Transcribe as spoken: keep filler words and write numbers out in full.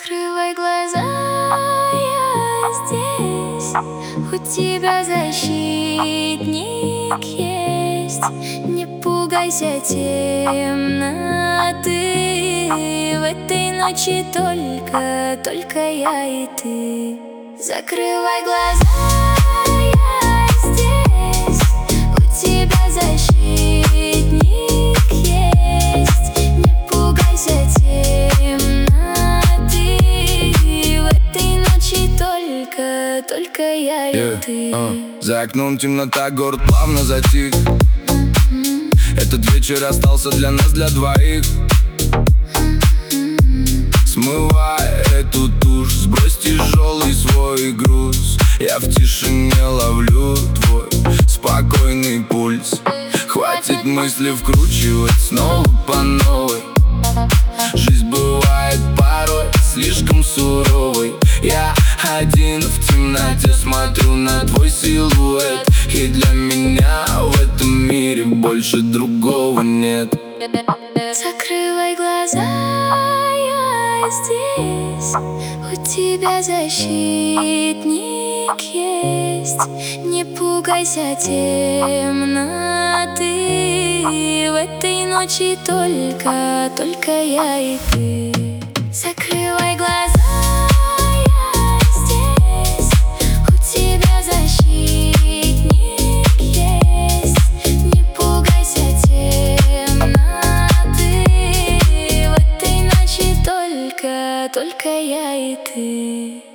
Закрывай глаза, я здесь. У тебя защитник есть. Не пугайся темноты. В этой ночи только, только я и ты. Закрывай глаза, я здесь. У тебя защитник есть. Не пугайся темноты. В этой ночи только, только я и yeah, ты. uh. За окном темнота, город плавно затих. mm-hmm. Этот вечер остался для нас, для двоих. mm-hmm. Смывай эту тушь, сбрось тяжелый свой груз. Я в тишине ловлю твой спокойный пульс. Хватит мысли вкручивать снова по новой. Жизнь бывает порой слишком суровой. Я один в темноте смотрю на твой силуэт. И для меня в этом мире больше другого нет. Закрывай глаза, я здесь. У тебя защитник есть. Не пугайся темноты. В этой ночи только, только я и ты. Закрывай глаза, я здесь. У тебя защитник есть. Не пугайся темноты. В этой ночи только, только я и ты.